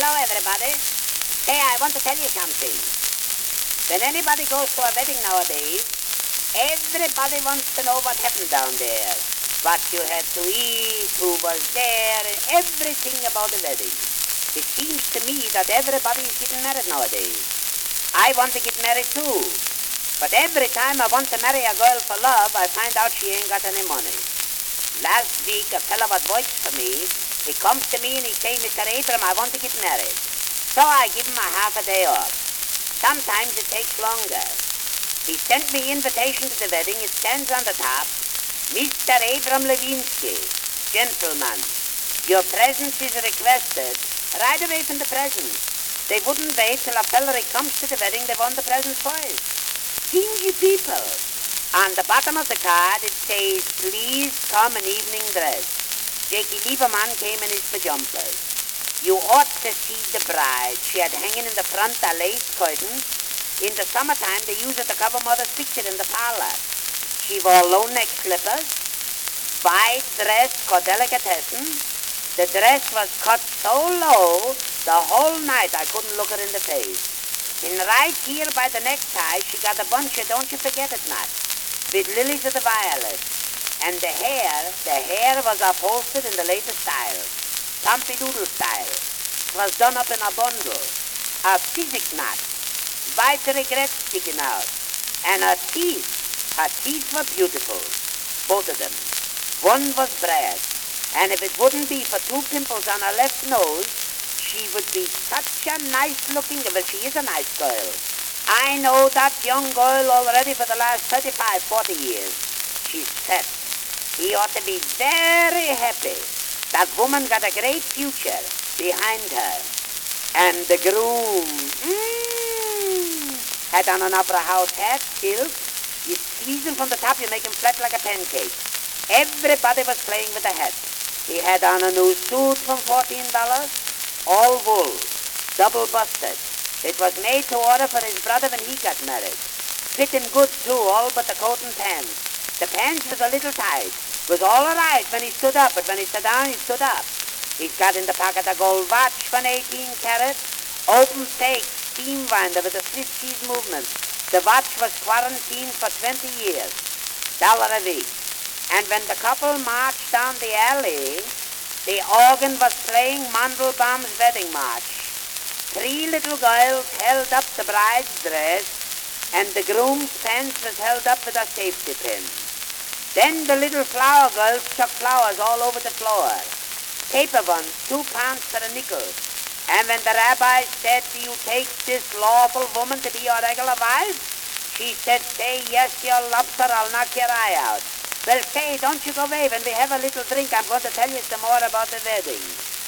Hello, everybody. Hey, I want to tell you something. When anybody goes to a wedding nowadays, everybody wants to know what happened down there. What you had to eat, who was there, and everything about the wedding. It seems to me that everybody is getting married nowadays. I want to get married too. But every time I want to marry a girl for love, I find out she ain't got any money. Last week, a fellow what works for me, he comes to me and he say, Mr. Abram, I want to get married. So I give him a half a day off. Sometimes it takes longer. He sent me invitation to the wedding. It stands on the top. Mr. Abram Levinsky, gentleman, your presence is requested. Right away from the presents. They wouldn't wait till a fella comes to the wedding. They want the presents first. Stingy people. On the bottom of the card, it says, please come in evening dress. Jakey Lieberman came in his pajamas. You ought to see the bride. She had hanging in the front a lace curtain. In the summertime, they use it to cover mother's picture in the parlor. She wore low-neck slippers, white dress called delicatessen. The dress was cut so low, the whole night I couldn't look her in the face. And right here by the necktie, she got a bunch of don't you forget it not, with lilies of the violet. And the hair was upholstered in the latest style, Pompidou style. It was done up in a bundle, a physic knot, white regrets sticking out. And her teeth were beautiful, both of them. One was brass, and if it wouldn't be for two pimples on her left nose, she would be such a nice-looking, well, she is a nice girl. I know that young girl already for the last 35, 40 years. She's fat. He ought to be very happy. That woman got a great future behind her. And the groom, had on an opera house hat, silk. You squeeze him from the top, you make him flat like a pancake. Everybody was playing with the hat. He had on a new suit from $14, all wool, double busted. It was made to order for his brother when he got married. Fit him good too, all but the coat and pants. The pants was a little tight. Was all right when he stood up, but when he sat down, he stood up. He's got in the pocket a gold watch from 18 karat, open fake steam winder with a Swiss cheese movement. The watch was quarantined for 20 years, $1 a week. And when the couple marched down the alley, the organ was playing Mandelbaum's wedding march. 3 little girls held up the bride's dress, and the groom's pants was held up with a safety pin. Then the little flower girls chucked flowers all over the floor. Paper ones, 2 pounds for a nickel. And when the rabbi said, do you take this lawful woman to be your regular wife? She said, say yes, you lobster, I'll knock your eye out. Well, say, don't you go away. When we have a little drink, I'm going to tell you some more about the wedding.